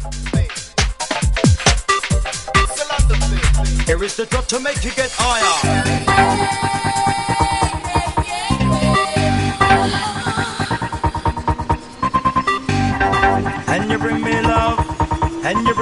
Here is the drop to make you get higher. And you bring me love, and you